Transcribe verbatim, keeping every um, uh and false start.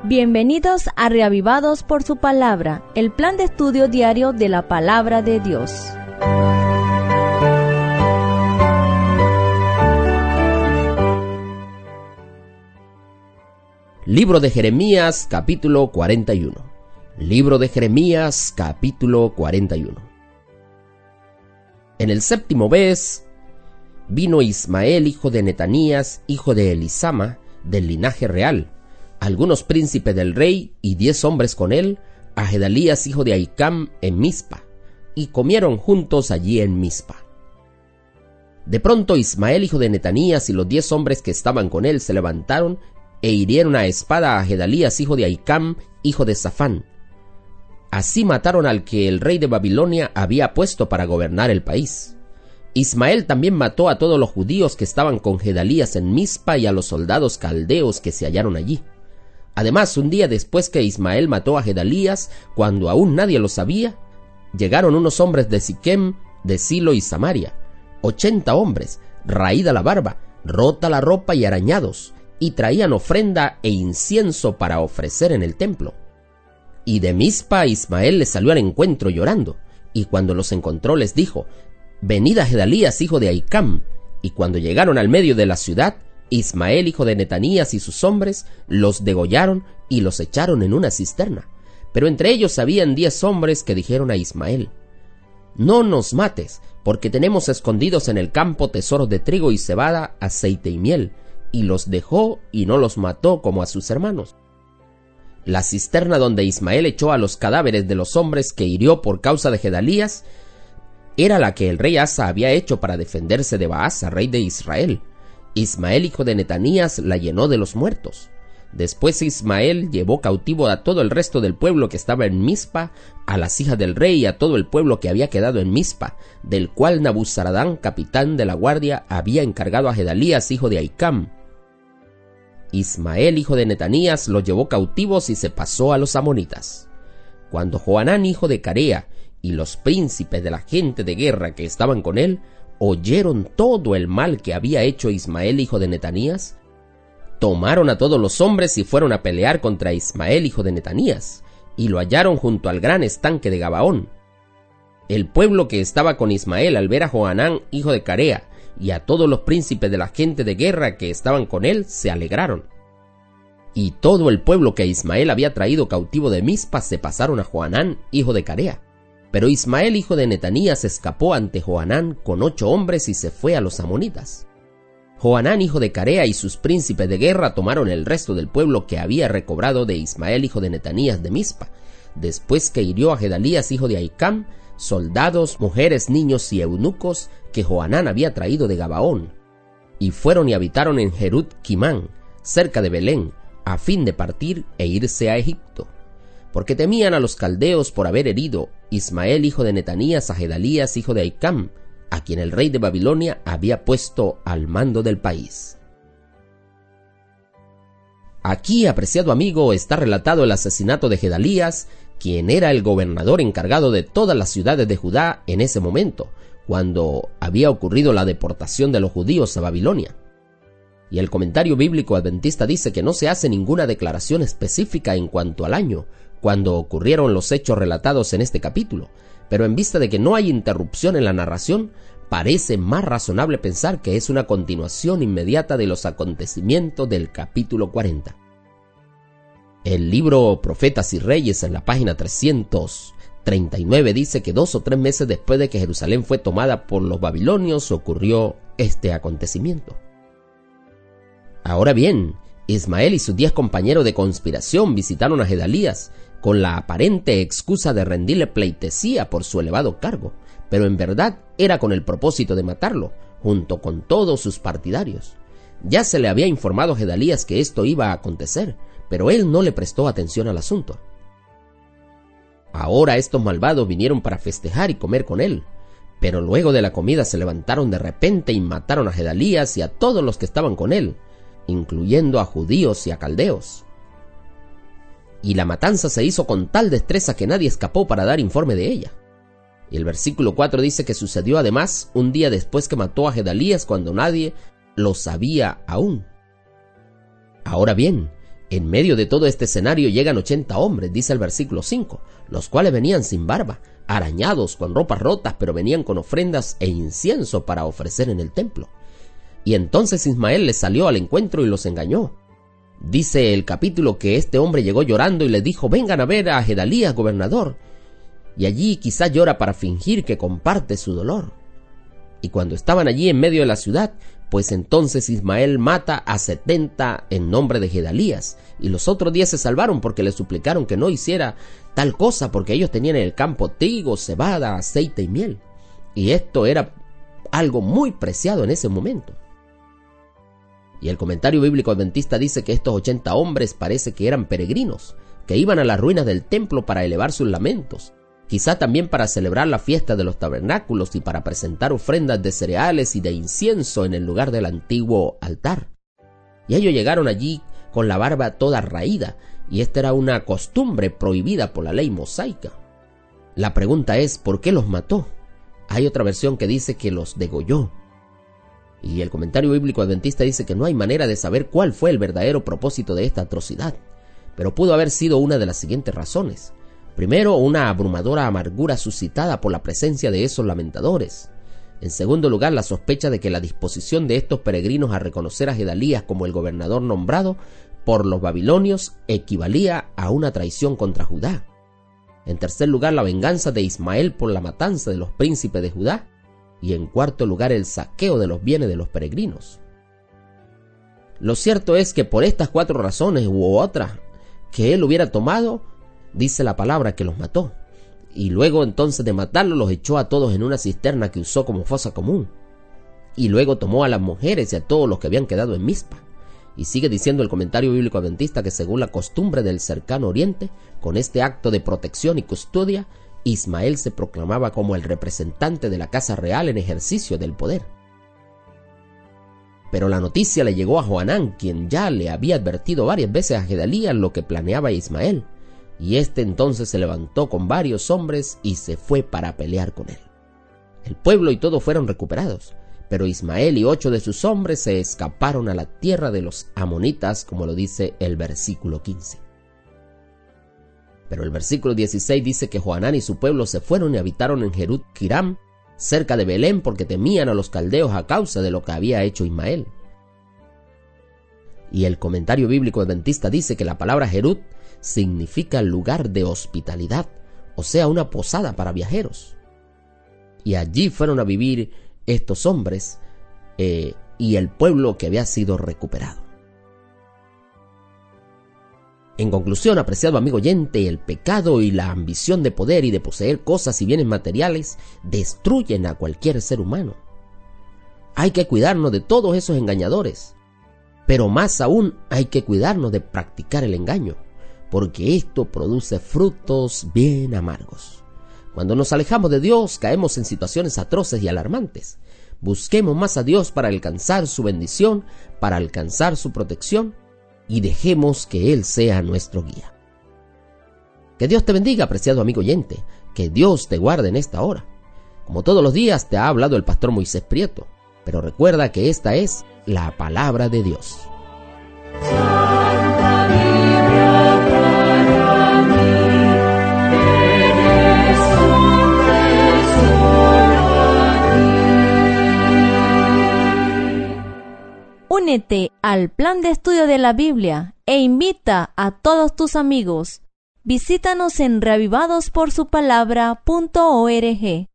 Bienvenidos a Reavivados por su Palabra, el plan de estudio diario de la Palabra de Dios. Libro de Jeremías, capítulo cuarenta y uno. Libro de Jeremías, capítulo cuarenta y uno. En el séptimo mes vino Ismael, hijo de Netanías, hijo de Elisama, del linaje real, algunos príncipes del rey y diez hombres con él, a Gedalías, hijo de Ahicam, en Mizpa, y comieron juntos allí en Mizpa. De pronto Ismael, hijo de Netanías, y los diez hombres que estaban con él se levantaron e hirieron a espada a Gedalías, hijo de Ahicam, hijo de Safán. Así mataron al que el rey de Babilonia había puesto para gobernar el país. Ismael también mató a todos los judíos que estaban con Gedalías en Mizpa y a los soldados caldeos que se hallaron allí. Además, un día después que Ismael mató a Gedalías, cuando aún nadie lo sabía, llegaron unos hombres de Siquem, de Silo y Samaria, ochenta hombres, raída la barba, rota la ropa y arañados, y traían ofrenda e incienso para ofrecer en el templo. Y de Mizpa Ismael les salió al encuentro llorando, y cuando los encontró les dijo: «Venid a Gedalías, hijo de Ahicam». Y cuando llegaron al medio de la ciudad, Ismael, hijo de Netanías, y sus hombres los degollaron y los echaron en una cisterna. Pero entre ellos habían diez hombres que dijeron a Ismael: «No nos mates, porque tenemos escondidos en el campo tesoros de trigo y cebada, aceite y miel». Y los dejó y no los mató como a sus hermanos. La cisterna donde Ismael echó a los cadáveres de los hombres que hirió por causa de Gedalías era la que el rey Asa había hecho para defenderse de Baasa, rey de Israel. Ismael, hijo de Netanías, la llenó de los muertos. Después Ismael llevó cautivo a todo el resto del pueblo que estaba en Mizpa, a las hijas del rey y a todo el pueblo que había quedado en Mizpa, del cual Nabuzaradán, capitán de la guardia, había encargado a Gedalías, hijo de Ahicam. Ismael, hijo de Netanías, los llevó cautivos y se pasó a los amonitas. Cuando Johanán, hijo de Carea, y los príncipes de la gente de guerra que estaban con él oyeron todo el mal que había hecho Ismael, hijo de Netanías, tomaron a todos los hombres y fueron a pelear contra Ismael, hijo de Netanías, y lo hallaron junto al gran estanque de Gabaón. El pueblo que estaba con Ismael, al ver a Johanán, hijo de Carea, y a todos los príncipes de la gente de guerra que estaban con él, se alegraron. Y todo el pueblo que Ismael había traído cautivo de Mizpa se pasaron a Johanán, hijo de Carea. Pero Ismael, hijo de Netanías, escapó ante Johanán con ocho hombres y se fue a los amonitas. Johanán, hijo de Carea, y sus príncipes de guerra tomaron el resto del pueblo que había recobrado de Ismael, hijo de Netanías, de Mizpa, después que hirió a Gedalías, hijo de Ahicam, soldados, mujeres, niños y eunucos que Johanán había traído de Gabaón, y fueron y habitaron en Jerut Quimán, cerca de Belén, a fin de partir e irse a Egipto, porque temían a los caldeos por haber herido Ismael, hijo de Netanías, a Gedalías, hijo de Ahicam, a quien el rey de Babilonia había puesto al mando del país. Aquí, apreciado amigo, está relatado el asesinato de Gedalías, quien era el gobernador encargado de todas las ciudades de Judá en ese momento, cuando había ocurrido la deportación de los judíos a Babilonia. Y el comentario bíblico adventista dice que no se hace ninguna declaración específica en cuanto al año cuando ocurrieron los hechos relatados en este capítulo, pero en vista de que no hay interrupción en la narración, parece más razonable pensar que es una continuación inmediata de los acontecimientos del capítulo cuarenta. El libro Profetas y Reyes, en la página trescientos treinta y nueve, dice que dos o tres meses después de que Jerusalén fue tomada por los babilonios ocurrió este acontecimiento. Ahora bien, Ismael y sus diez compañeros de conspiración visitaron a Gedalías con la aparente excusa de rendirle pleitesía por su elevado cargo, pero en verdad era con el propósito de matarlo, junto con todos sus partidarios. Ya se le había informado a Gedalías que esto iba a acontecer, pero él no le prestó atención al asunto. Ahora estos malvados vinieron para festejar y comer con él, pero luego de la comida se levantaron de repente y mataron a Gedalías y a todos los que estaban con él, incluyendo a judíos y a caldeos. Y la matanza se hizo con tal destreza que nadie escapó para dar informe de ella. Y el versículo cuatro dice que sucedió además un día después que mató a Gedalías, cuando nadie lo sabía aún. Ahora bien, En medio de todo este escenario llegan ochenta hombres, dice el versículo cinco, los cuales venían sin barba, arañados, con ropas rotas, pero venían con ofrendas e incienso para ofrecer en el templo. Y entonces Ismael les salió al encuentro y los engañó. Dice el capítulo que este hombre llegó llorando y les dijo: vengan a ver a Gedalías, gobernador. Y allí quizá llora para fingir que comparte su dolor. Y cuando estaban allí en medio de la ciudad, pues entonces Ismael mata a setenta en nombre de Gedalías, y los otros diez se salvaron porque le suplicaron que no hiciera tal cosa, porque ellos tenían en el campo trigo, cebada, aceite y miel. Y esto era algo muy preciado en ese momento. Y el comentario bíblico adventista dice que estos ochenta hombres parece que eran peregrinos, que iban a las ruinas del templo para elevar sus lamentos, quizá también para celebrar la fiesta de los tabernáculos y para presentar ofrendas de cereales y de incienso en el lugar del antiguo altar. Y ellos llegaron allí con la barba toda raída, y esta era una costumbre prohibida por la ley mosaica. La pregunta es, ¿por qué los mató? Hay otra versión que dice que los degolló. Y el comentario bíblico adventista dice que no hay manera de saber cuál fue el verdadero propósito de esta atrocidad, pero pudo haber sido una de las siguientes razones. Primero, una abrumadora amargura suscitada por la presencia de esos lamentadores. En segundo lugar, la sospecha de que la disposición de estos peregrinos a reconocer a Gedalías como el gobernador nombrado por los babilonios equivalía a una traición contra Judá. En tercer lugar, la venganza de Ismael por la matanza de los príncipes de Judá. Y en cuarto lugar, el saqueo de los bienes de los peregrinos. Lo cierto es que por estas cuatro razones u otras que él hubiera tomado, dice la palabra que los mató, y luego entonces de matarlos los echó a todos en una cisterna que usó como fosa común, y luego tomó a las mujeres y a todos los que habían quedado en Mizpa. Y sigue diciendo el comentario bíblico adventista que según la costumbre del cercano oriente, con este acto de protección y custodia, Ismael se proclamaba como el representante de la casa real en ejercicio del poder. Pero la noticia le llegó a Johanán, quien ya le había advertido varias veces a Gedalías lo que planeaba Ismael, y este entonces se levantó con varios hombres y se fue para pelear con él. El pueblo y todo fueron recuperados, pero Ismael y ocho de sus hombres se escaparon a la tierra de los amonitas, como lo dice el versículo quince. Pero el versículo dieciséis dice que Johanán y su pueblo se fueron y habitaron en Jerut Kiram, cerca de Belén, porque temían a los caldeos a causa de lo que había hecho Ismael. Y el comentario bíblico adventista dice que la palabra Jerut significa lugar de hospitalidad, o sea, una posada para viajeros. Y allí fueron a vivir estos hombres eh, y el pueblo que había sido recuperado. En conclusión, apreciado amigo oyente, el pecado y la ambición de poder y de poseer cosas y bienes materiales destruyen a cualquier ser humano. Hay que cuidarnos de todos esos engañadores, pero más aún hay que cuidarnos de practicar el engaño, porque esto produce frutos bien amargos. Cuando nos alejamos de Dios, caemos en situaciones atroces y alarmantes. Busquemos más a Dios para alcanzar su bendición, para alcanzar su protección, y dejemos que Él sea nuestro guía. Que Dios te bendiga, apreciado amigo oyente, que Dios te guarde en esta hora. Como todos los días te ha hablado el pastor Moisés Prieto, pero recuerda que esta es la palabra de Dios. Santa Biblia para mí, eres un tesoro aquí. Únete al plan de estudio de la Biblia e invita a todos tus amigos. Visítanos en reavivados por su palabra punto org.